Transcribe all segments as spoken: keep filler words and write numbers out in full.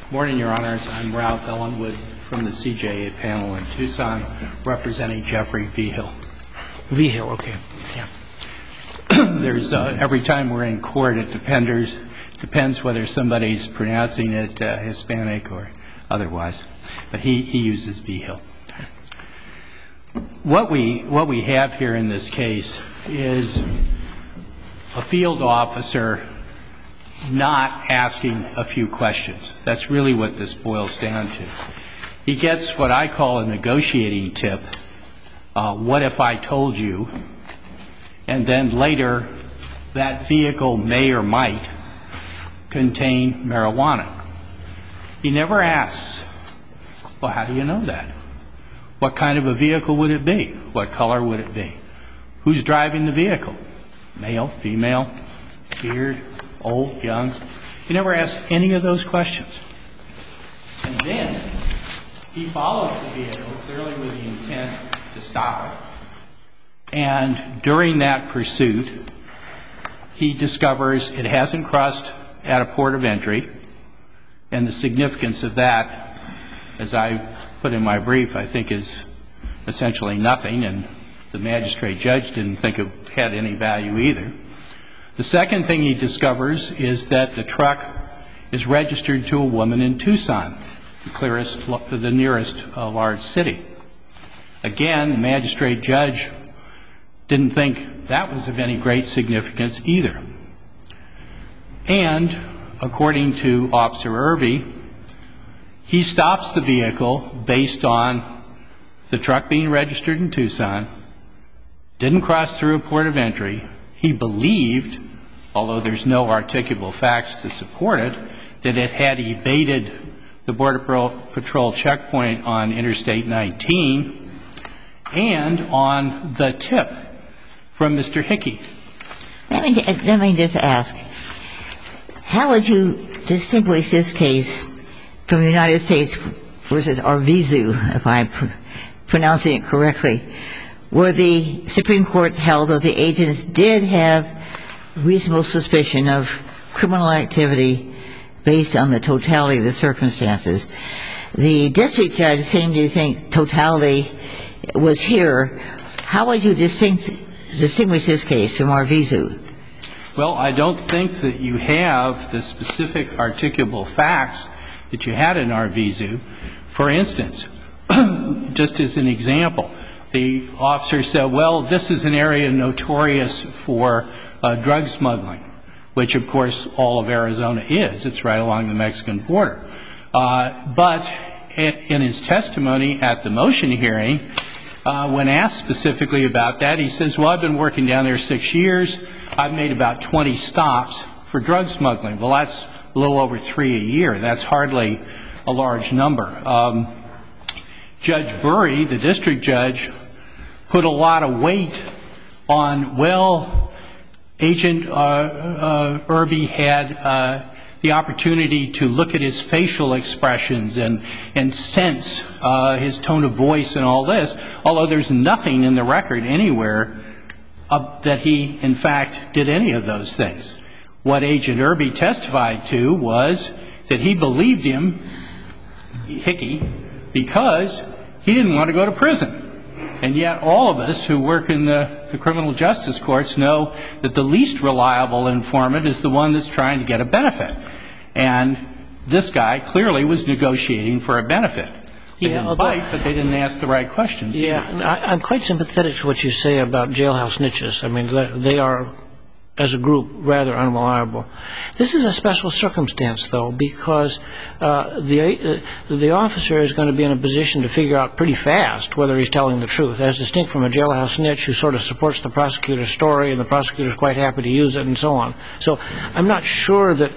Morning, Your Honors. I'm Ralph Ellenwood from the C J A panel in Tucson, representing Jeffrey Vigil. Vigil, okay. Yeah. There's uh, every time we're in court, it depends depends whether somebody's pronouncing it uh, Hispanic or otherwise, but he, he uses Vigil. What we what we have here in this case is a field officer not asking a few questions. That's really what this boils down to. He gets what I call a negotiating tip. Uh, what if I told you? And then later, that vehicle may or might contain marijuana. He never asks, well, how do you know that? What kind of a vehicle would it be? What color would it be? Who's driving the vehicle? Male, female, beard, old, young? He never asks any of those questions. And then he follows the vehicle, clearly with the intent to stop it. And during that pursuit, he discovers it hasn't crossed at a port of entry. And the significance of that, as I put in my brief, I think is essentially nothing. And the magistrate judge didn't think it had any value either. The second thing he discovers is that the truck is registered to a woman in Tucson, the clearest, the nearest uh, large city. Again, the magistrate judge didn't think that was of any great significance either. And according to Officer Irby, he stops the vehicle based on the truck being registered in Tucson, didn't cross through a port of entry. He believed, although there's no articulable facts to support it, that it had evaded the Border Patrol checkpoint on Interstate nineteen and on the tip from Mister Hickey. Let me, let me just ask, how would you distinguish this case from United States versus Arvizu, if I'm pr- pronouncing it correctly, where the Supreme Court's held that the agents did have reasonable suspicion of criminal activity based on the totality of the circumstances? The district judge seemed to think totality was here. How would you distinct, distinguish this case from Arvizu? Well, I don't think that you have the specific articulable facts that you had in Arvizu. For instance, just as an example, the officer said, well, this is an area notorious for uh, drug smuggling, which, of course, all of Arizona is. It's right along the Mexican border. Uh, but in his testimony at the motion hearing, uh, when asked specifically about that, he says, well, I've been working down there six years. I've made about twenty stops for drug smuggling. Well, that's a little over three a year. That's hardly a large number. Um, Judge Burry, the district judge, put a lot of weight on, well, Agent uh, uh, Irby had uh, the opportunity to look at his facial expressions and, and sense uh, his tone of voice and all this, although there's nothing in the record anywhere uh, that he, in fact, did any of those things. What Agent Irby testified to was that he believed him, Hickey, because he didn't want to go to prison. And yet all of us who work in the, the criminal justice courts know that the least reliable informant is the one that's trying to get a benefit. And this guy clearly was negotiating for a benefit. They yeah, didn't although, bite, but they didn't ask the right questions. Yeah, I, I'm quite sympathetic to what you say about jailhouse snitches. I mean, they are, as a group, rather unreliable. This is a special circumstance, though, because uh, the uh, the officer is going to be in a position to figure out pretty fast whether he's telling the truth, as distinct from a jailhouse snitch who sort of supports the prosecutor's story and the prosecutor's quite happy to use it and so on. So I'm not sure that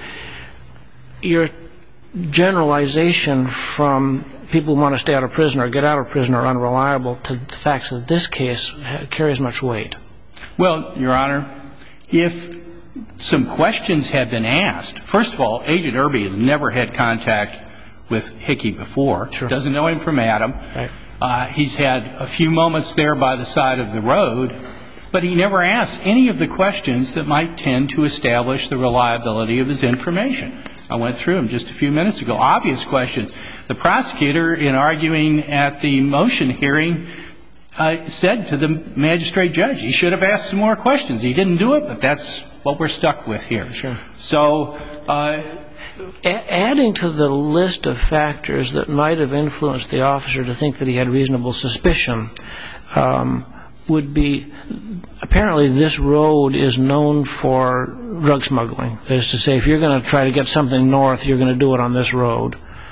your generalization from people who want to stay out of prison or get out of prison are unreliable to the facts of this case carries much weight. Well, Your Honor, if some questions had been asked, first of all, Agent Irby has never had contact with Hickey before. Sure. Doesn't know him from Adam. Right. Uh, he's had a few moments there by the side of the road, but he never asked any of the questions that might tend to establish the reliability of his information. I went through them just a few minutes ago. Obvious questions. The prosecutor, in arguing at the motion hearing, uh, said to the magistrate judge, he should have asked some more questions. He didn't do it, but that's what we're stuck with here. Sure. So uh, A- adding to the list of factors that might have influenced the officer to think that he had reasonable suspicion um, would be, apparently this road is known for drug smuggling. That is to say, if you're going to try to get something north, you're going to do it on this road.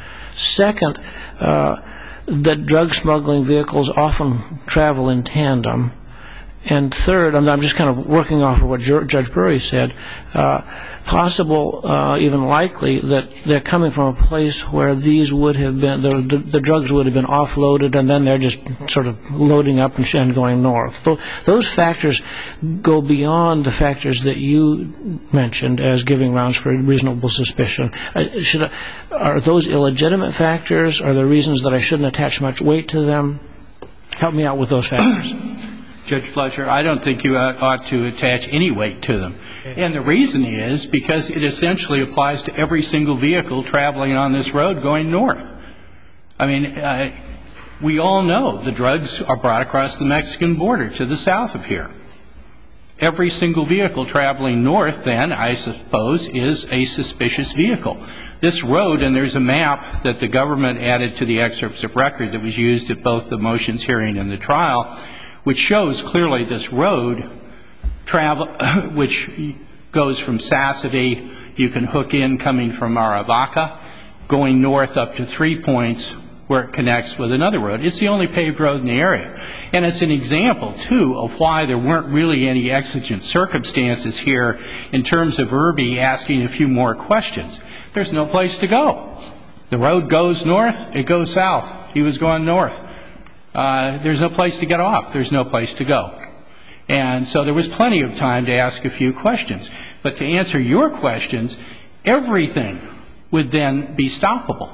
Second, uh, that drug smuggling vehicles often travel in tandem. And third, I'm just kind of working off of what Judge Burry said, uh, possible, uh, even likely, that they're coming from a place where these would have been, the, the, the drugs would have been offloaded and then they're just sort of loading up and, and going north. So those factors go beyond the factors that you mentioned as giving grounds for reasonable suspicion. Uh, should I, are those illegitimate factors? Are there reasons that I shouldn't attach much weight to them? Help me out with those factors. Judge Fletcher, I don't think you ought to attach any weight to them. Okay. And the reason is because it essentially applies to every single vehicle traveling on this road going north. I mean, uh, we all know the drugs are brought across the Mexican border to the south of here. Every single vehicle traveling north, then, I suppose, is a suspicious vehicle. This road, and there's a map that the government added to the excerpts of record that was used at both the motions hearing and the trial, which shows clearly this road travel, which goes from Sassady, you can hook in coming from Aravaca, going north up to three points where it connects with another road. It's the only paved road in the area. And it's an example, too, of why there weren't really any exigent circumstances here in terms of Irby asking a few more questions. There's no place to go. The road goes north, it goes south. He was going north. Uh, there's no place to get off. There's no place to go. And so there was plenty of time to ask a few questions. But to answer your questions, everything would then be stoppable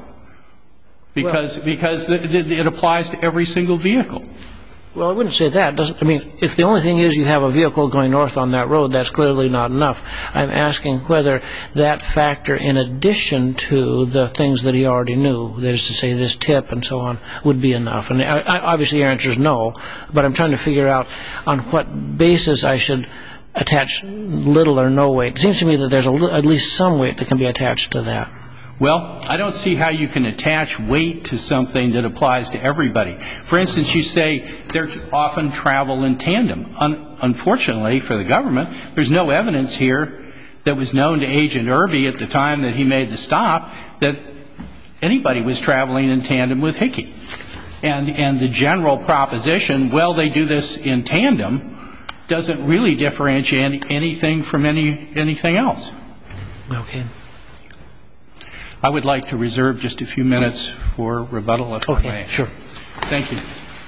because well, because the, the, it applies to every single vehicle. Well, I wouldn't say that. Doesn't, I mean, if the only thing is you have a vehicle going north on that road, that's clearly not enough. I'm asking whether that factor, in addition to the things that he already knew, that is to say this tip and so on, would be enough. And I, I, obviously your answer is no, but I'm trying to figure out on what basis I should attach little or no weight. It seems to me that there's a, at least some weight that can be attached to that. Well, I don't see how you can attach weight to something that applies to everybody. For instance, you say they often travel in tandem. Un- unfortunately for the government, there's no evidence here that was known to Agent Irby at the time that he made the stop that anybody was traveling in tandem with Hickey. And, and the general proposition, well, they do this in tandem, doesn't really differentiate anything from any anything else. Okay. I would like to reserve just a few minutes for rebuttal, if okay, I may. Sure. Thank you.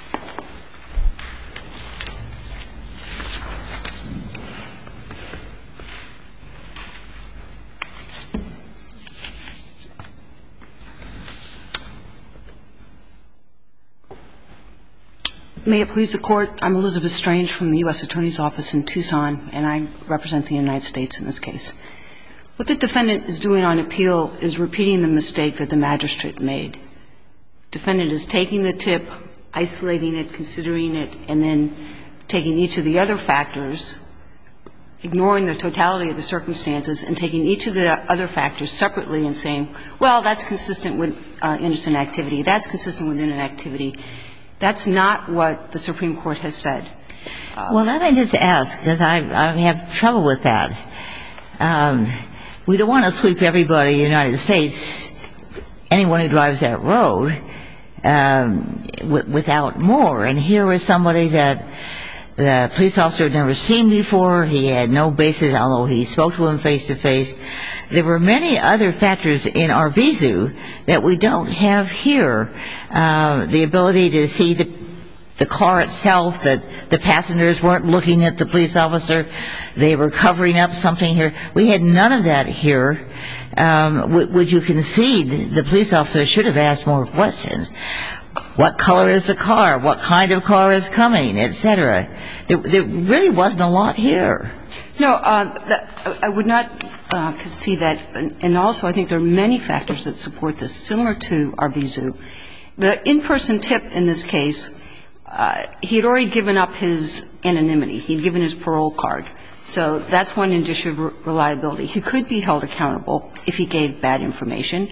May it please the Court, I'm Elizabeth Strange from the U S Attorney's Office in Tucson, and I represent the United States in this case. What the defendant is doing on appeal is repeating the mistake that the magistrate made. Defendant is taking the tip, isolating it, considering it, and then taking each of the other factors, ignoring the totality of the circumstances, and taking each of the other factors separately and saying, well, that's consistent with uh, innocent activity, that's consistent with innocent activity. That's not what the Supreme Court has said. Uh, well, let me just ask, because I, I have trouble with that. Um, We don't want to sweep everybody in the United States, anyone who drives that road, um, w- without more. And here was somebody that the police officer had never seen before. He had no basis, although he spoke to him face to face. There were many other factors in Arvizu that we don't have here. Uh, the ability to see the the car itself, that the passengers weren't looking at the police officer. They were covering up something here. We had none of that here. Um, w- would you concede the police officer should have asked more questions? What color is the car? What kind of car is coming, et cetera? There, there really wasn't a lot here. No, uh, that, I would not uh, could see that, and also I think there are many factors that support this, similar to Arvizu. The in-person tip in this case, uh, he had already given up his anonymity. He'd given his parole card. So that's one indicia of reliability. He could be held accountable if he gave bad information.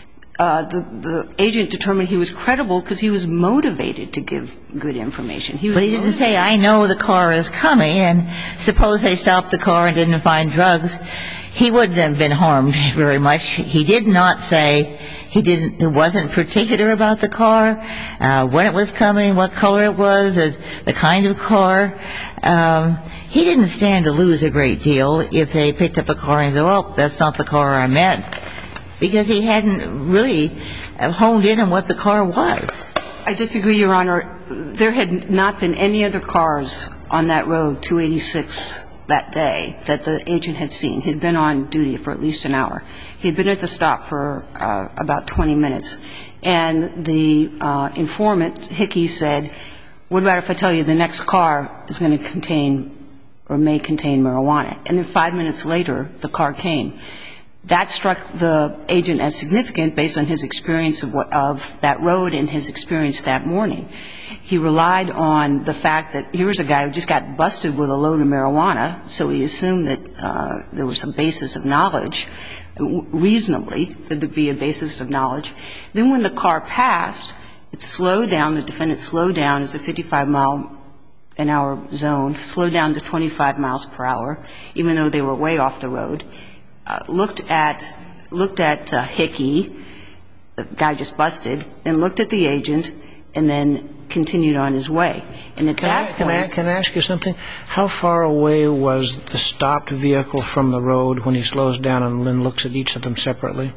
Uh, the, the agent determined he was credible because he was motivated to give good information. He was but he didn't say, I know the car is coming, and suppose they stopped the car and didn't find drugs. He wouldn't have been harmed very much. He did not say he didn't, he wasn't particular about the car, uh, when it was coming, what color it was, the kind of car. Um, he didn't stand to lose a great deal if they picked up a car and said, well, that's not the car I meant, because he hadn't really honed in on what the car was. I disagree, Your Honor. There had not been any other cars on that road, two eighty-six, that day that the agent had seen. He'd been on duty for at least an hour. He'd been at the stop for uh, about twenty minutes. And the uh, informant, Hickey, said, what about if I tell you the next car is going to contain or may contain marijuana? And then five minutes later, the car came. That struck the agent as significant based on his experience of, what, of that road and his experience that morning. He relied on the fact that here was a guy who just got busted with a load of marijuana, so he assumed that uh, there was some basis of knowledge, reasonably, that there'd be a basis of knowledge. Then when the car passed, it slowed down, the defendant slowed down as a fifty-five mile an hour zone, slowed down to twenty-five miles per hour, even though they were way off the road. Uh, looked at looked at uh, Hickey, the guy just busted, and looked at the agent, and then continued on his way. And at can that I, point, can I, can I ask you something? How far away was the stopped vehicle from the road when he slows down and then looks at each of them separately?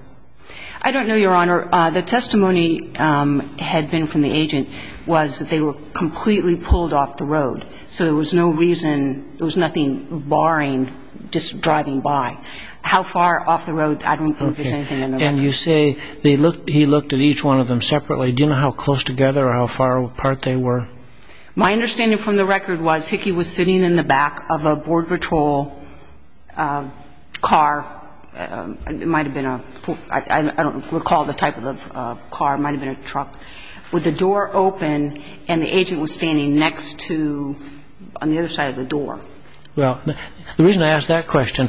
I don't know, Your Honor. Uh, the testimony um, had been from the agent was that they were completely pulled off the road, so there was no reason, there was nothing barring just driving by. How far off the road, I don't think okay. there's anything in the record. And you say they looked, he looked at each one of them separately. Do you know how close together or how far apart they were? My understanding from the record was Hickey was sitting in the back of a Border Patrol uh, car. Uh, it might have been a, I, I don't recall the type of the uh, car. It might have been a truck. With the door open, and the agent was standing next to, on the other side of the door. Well, the reason I asked that question,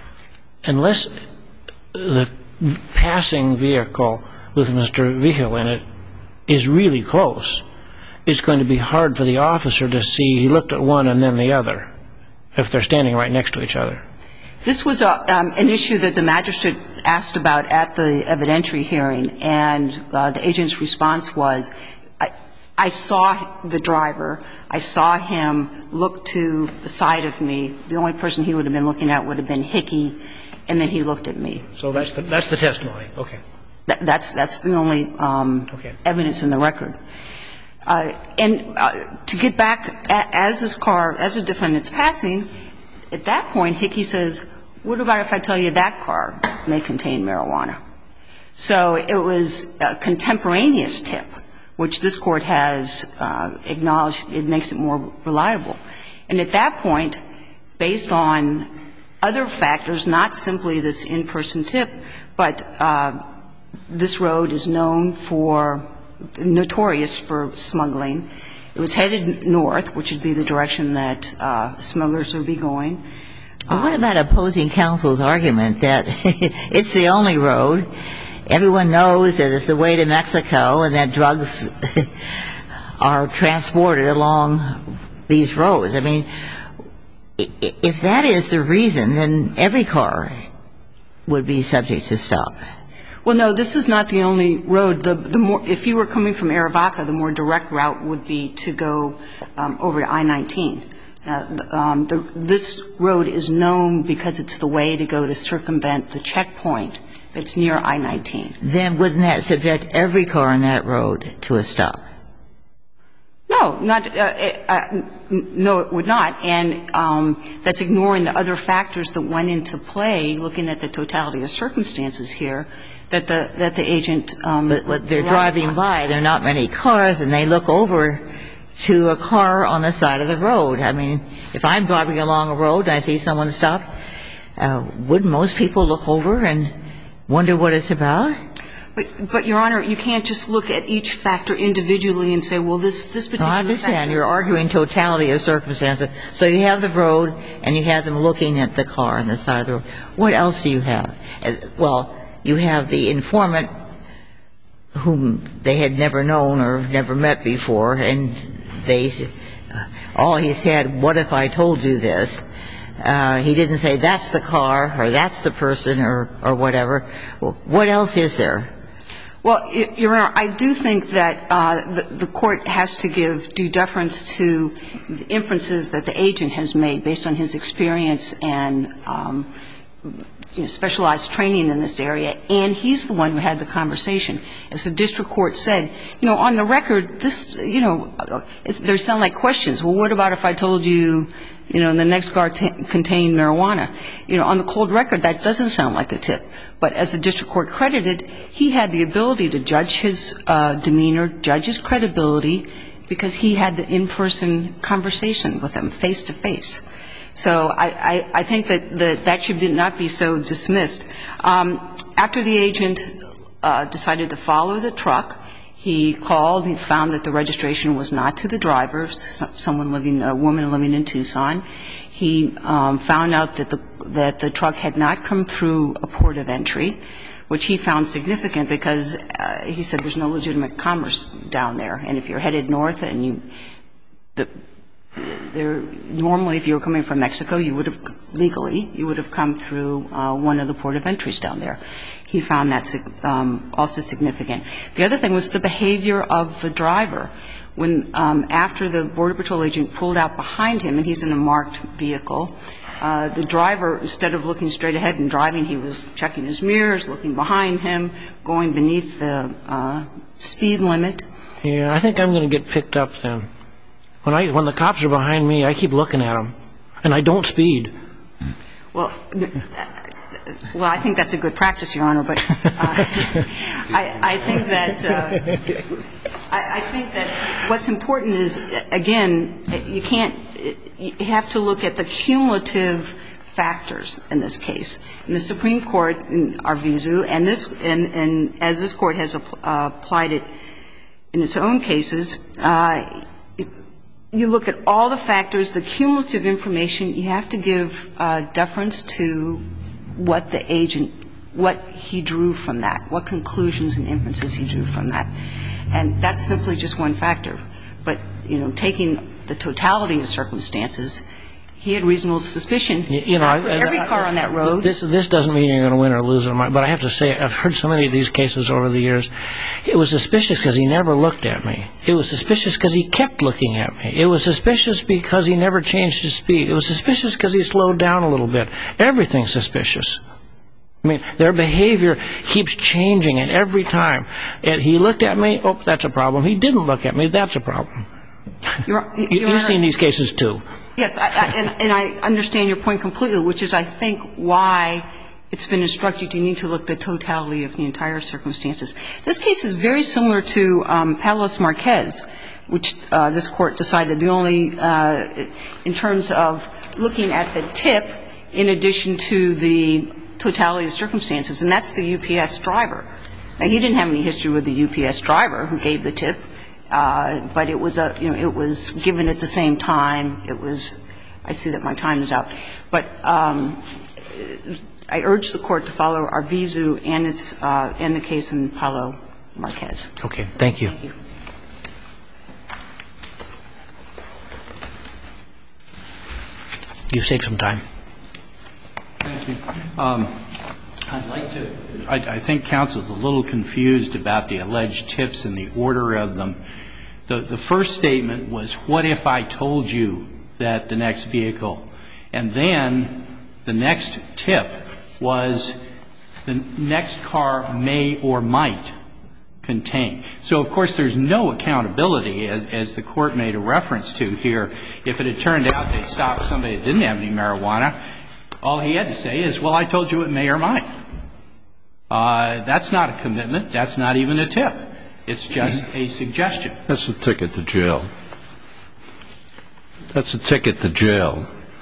unless the passing vehicle with Mister Vigil in it is really close, it's going to be hard for the officer to see he looked at one and then the other if they're standing right next to each other. This was a, um, an issue that the magistrate asked about at the evidentiary hearing, and uh, the agent's response was, I, I saw the driver. I saw him look to the side of me. The only person he would have been looking at would have been Hickey, and then he looked at me. So that's the, that's the testimony. Okay. That, that's, that's the only um, okay. evidence in the record. Uh, and uh, to get back, a, as this car, as the defendant's passing, at that point, Hickey says, what about if I tell you that car may contain marijuana? So it was a contemporaneous tip, which this Court has uh, acknowledged it makes it more reliable. And at that point, based on other factors, not simply this in-person tip, but uh, this road is known for, notorious for smuggling. It was headed north, which would be the direction that uh, smugglers would be going. Well, what about opposing counsel's argument that it's the only road, everyone knows that it's the way to Mexico, and that drugs are transported along these roads? I mean, if that is the reason, then every car would be subject to stop. Well, no, this is not the only road. The, the more, if you were coming from Arivaca, the more direct route would be to go um, over to I nineteen. Uh, the, um, the, this road is known because it's the way to go to circumvent the checkpoint that's near I nineteen. Then wouldn't that subject every car on that road to a stop? No, not, uh, uh, no, it would not. And um, that's ignoring the other factors that went into play, looking at the totality of circumstances here, that the, that the agent um, But, but they're driving by. There are not many cars, and they look over to a car on the side of the road. I mean, if I'm driving along a road and I see someone stop, uh, wouldn't most people look over and wonder what it's about? But, but, Your Honor, you can't just look at each factor individually and say, well, this, this particular No, I understand. factor You're arguing totality of circumstances. So you have the road, and you have them looking at the car on the side of the road. What else do you have? Well, you have the informant whom they had never known or never met before, and they, all he said, what if I told you this? Uh, he didn't say that's the car or that's the person or, or whatever. Well, what else is there? Well, Your Honor, I do think that uh, the, the court has to give due deference to the inferences that the agent has made based on his experience and um, you know, specialized training in this area, and he's the one who had the conversation. As the district court said, you know, on the record, this, you know, it's, they sound like questions. Well, what about if I told you, you know, the next car t- contained marijuana? You know, on the cold record, that doesn't sound like a tip. But as the district court credited, he had the ability to judge his uh, demeanor, judge his credibility, because he had the in-person conversation with him, face-to-face. So I, I, I think that the, that should not be so dismissed. Um, after the agent uh, decided to follow the truck, he called. He found that the registration was not to the driver, someone living, a woman living in Tucson. He um, found out that the that the truck had not come through a port of entry, which he found significant because uh, he said there's no legitimate commerce down there, and if you're headed north and you the There, normally, if you were coming from Mexico, you would have legally, you would have come through uh, one of the port of entries down there. He found that um, also significant. The other thing was the behavior of the driver. When um, after the Border Patrol agent pulled out behind him, and he's in a marked vehicle, uh, the driver, instead of looking straight ahead and driving, he was checking his mirrors, looking behind him, going beneath the uh, speed limit. Yeah, I think I'm going to get picked up then. When I when the cops are behind me, I keep looking at them, and I don't speed. Well, well, I think that's a good practice, Your Honor. But uh, I, I think that uh, I, I think that what's important is, again, you can't. You have to look at the cumulative factors in this case. In the Supreme Court, in Arvizu, and this, and, and as this Court has uh, applied it in its own cases. Uh, You look at all the factors, the cumulative information. You have to give uh, deference to what the agent, what he drew from that, what conclusions and inferences he drew from that. And that's simply just one factor. But, you know, taking the totality of circumstances, he had reasonable suspicion. You know, for every I, I, car on that road. This, this doesn't mean you're going to win or lose, but I have to say, I've heard so many of these cases over the years. It was suspicious because he never looked at me. It was suspicious because he kept looking at me. It was suspicious because he never changed his speed. It was suspicious because he slowed down a little bit. Everything's suspicious. I mean, their behavior keeps changing, and every time and he looked at me, oh, that's a problem. He didn't look at me, that's a problem. Your, Your you, you've seen these cases too. Yes, I, I, and, and I understand your point completely, which is, I think, why it's been instructed you need to look at the totality of the entire circumstances. This case is very similar to um, Palos Marquez, which uh, this Court decided the only, uh, in terms of looking at the tip in addition to the totality of circumstances, and that's the U P S driver. Now, he didn't have any history with the U P S driver who gave the tip. Uh, but it was a, you know, it was given at the same time. It was, I see that my time is out. But um, I urge the Court to follow Arvizu and its, uh, and the case in Palo Marquez. Okay, thank you. Thank you. You've saved some time. Thank you. Um, I'd like to, I, I think counsel's a little confused about the alleged tips and the order of them. The, the first statement was, what if I told you that the next vehicle? And then the next tip was, the next car may or might contain. So, of course, there's no accountability, as, as the Court made a reference to here. If it had turned out they stopped somebody that didn't have any marijuana, all he had to say is, well, I told you it may or might. Uh, that's not a commitment. That's not even a tip. It's just a suggestion. That's a ticket to jail. That's a ticket to jail.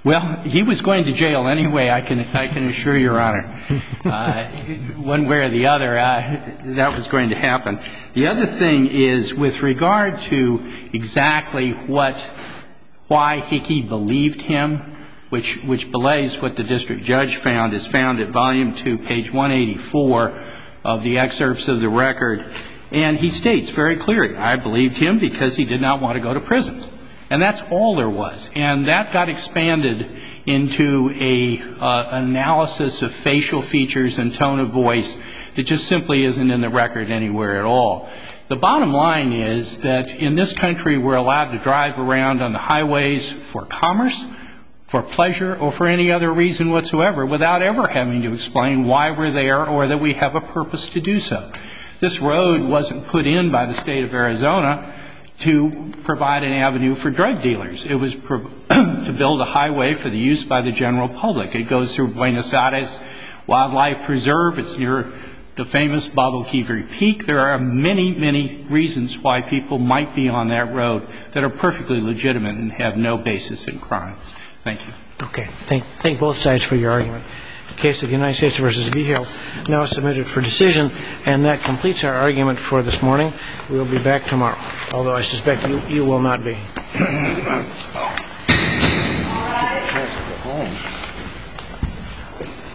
Well, he was going to jail anyway, I can I can assure Your Honor. Uh, one way or the other, uh, that was going to happen. The other thing is, with regard to exactly what, why Hickey believed him, which, which belays what the district judge found, is found at volume two, page one eighty-four of the excerpts of the record. And he states very clearly, I believed him because he did not want to go to prison. And that's all there was. And that got expanded into a uh, analysis of facial features and tone of voice that just simply isn't in the record anywhere at all. The bottom line is that in this country we're allowed to drive around on the highways for commerce, for pleasure, or for any other reason whatsoever without ever having to explain why we're there or that we have a purpose to do so. This road wasn't put in by the state of Arizona to provide an avenue for drug dealers. It was pro- to build a highway for the use by the general public. It goes through Buenos Aires Wildlife Preserve. It's near the famous Baboquivari Peak. There are many, many reasons why people might be on that road that are perfectly legitimate and have no basis in crime. Thank you. Okay. Thank, thank both sides for your argument. The case of the United States versus Vigil now submitted for decision, and that completes our argument for this morning. We'll be back tomorrow, although I suspect you, you will not be. All right.